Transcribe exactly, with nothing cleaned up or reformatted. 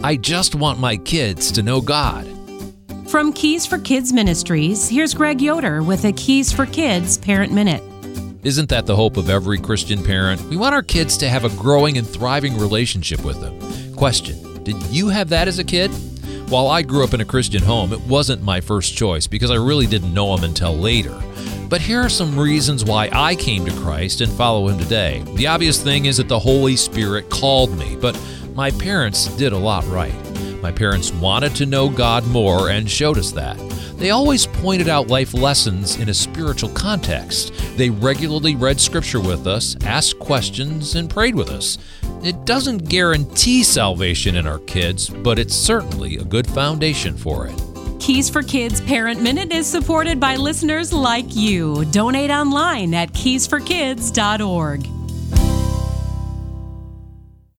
I just want my kids to know God. From Keys for Kids Ministries, here's Greg Yoder with a Keys for Kids Parent Minute. Isn't that the hope of every Christian parent? We want our kids to have a growing and thriving relationship with them. Question, did you have that as a kid? While I grew up in a Christian home, it wasn't my first choice because I really didn't know Him until later. But here are some reasons why I came to Christ and follow Him today. The obvious thing is that the Holy Spirit called me, but my parents did a lot right. My parents wanted to know God more and showed us that. They always pointed out life lessons in a spiritual context. They regularly read Scripture with us, asked questions, and prayed with us. It doesn't guarantee salvation in our kids, but it's certainly a good foundation for it. Keys for Kids Parent Minute is supported by listeners like you. Donate online at keys for kids dot org.